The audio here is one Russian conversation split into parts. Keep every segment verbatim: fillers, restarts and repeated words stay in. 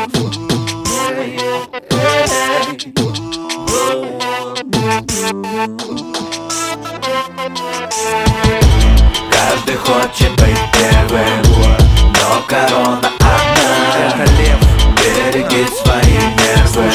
Каждый хочет быть первым, но корона одна. Это лев. Береги свои нервы,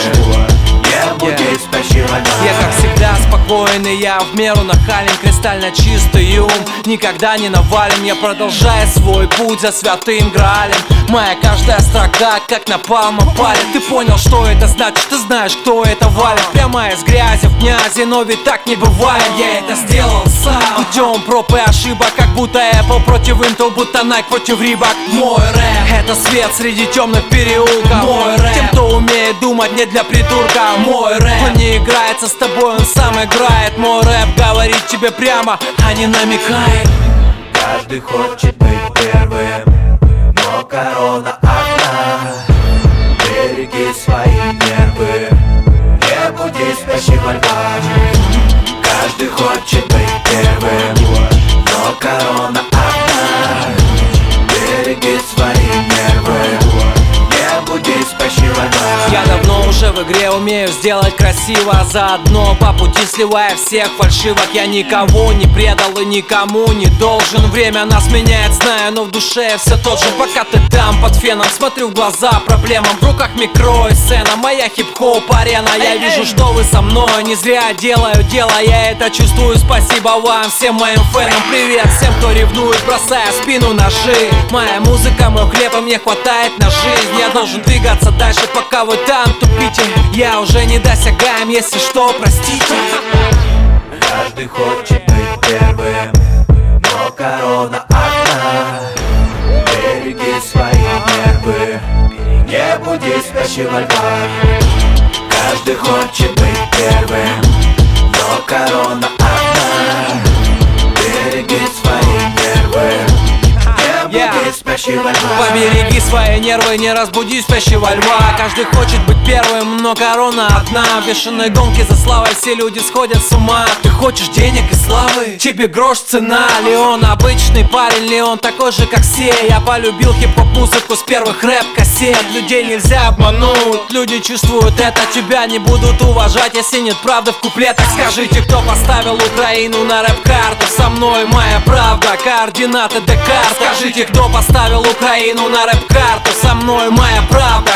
не буди спящего дня. Я как всегда спокойный, я в меру нахален, кристально чистый ум никогда не навален. Я продолжаю свой путь за святым Граалем. Моя каждая строка как напалм опалит. Ты понял, что это значит, ты знаешь, кто это валит. Прямо из грязи в князи, но ведь так не бывает. Я это сделал сам путем проб и ошибок, как будто Apple против Intel, будто Nike против Reebok. Мой рэп — это свет среди темных переулков. Мой рэп — тем, кто умеет думать не для придурка. Мой рэп — он не играется с тобой, он сам играет. Мой рэп говорит тебе прямо, а не намекает. Каждый хочет быть первым, но корона одна. Береги свои нервы, не буди спящего льва. Каждый хочет быть первым, но корона одна. Береги свои нервы, не буди спящего льва. Я давно уже в игре умею сделать красиво, заодно по пути сливая всех фальшивок. Я никого не предал и никому не должен. Время нас меняет, знаю, но в душе я все тот же. Пока ты там под феном, смотрю в глаза проблемам. В руках микро и сцена, моя хип-хоп арена. Я вижу, что вы со мной, не зря делаю дело. Я это чувствую, спасибо вам, всем моим фэнам. Привет всем, кто ревнует, бросая спину ножи. Моя музыка, мой хлеб, и мне хватает на жизнь. Я должен двигаться дальше, пока вы там тупите. Я уже не досягаем, если что, простите. Каждый хочет быть первым, но корона одна. Береги свои нервы, не буди спящего льва. Каждый хочет быть первым, но корона одна. Береги свои нервы, не буди спящего льва. Побереги свои нервы, не разбуди спящего льва. Каждый хочет быть первым, но корона одна. В бешеной гонке за славой все люди сходят с ума. Ты хочешь денег и славы? Тебе грош цена. Ли он обычный парень, ли он такой же, как все? Я полюбил хип-хоп музыку с первых рэп-кассет. Людей нельзя обмануть, люди чувствуют это. Тебя не будут уважать, если нет правды в куплетах. Скажите, кто поставил Украину на рэп-карту? Со мной моя правда, координаты Декарт. Скажите, кто поставил Украину на рэп-карту? Со мной моя правда.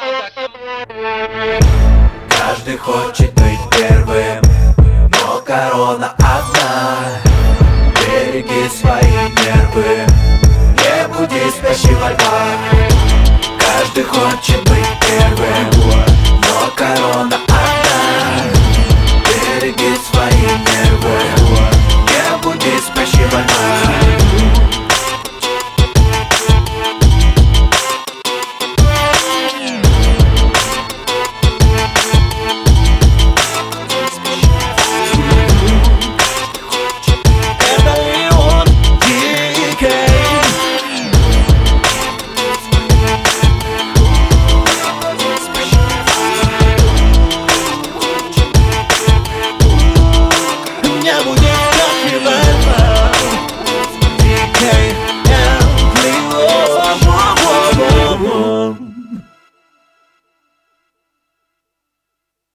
Каждый хочет быть первым, но корона одна. Береги свои нервы, не буди спящего льва. Каждый хочет быть первым, но корона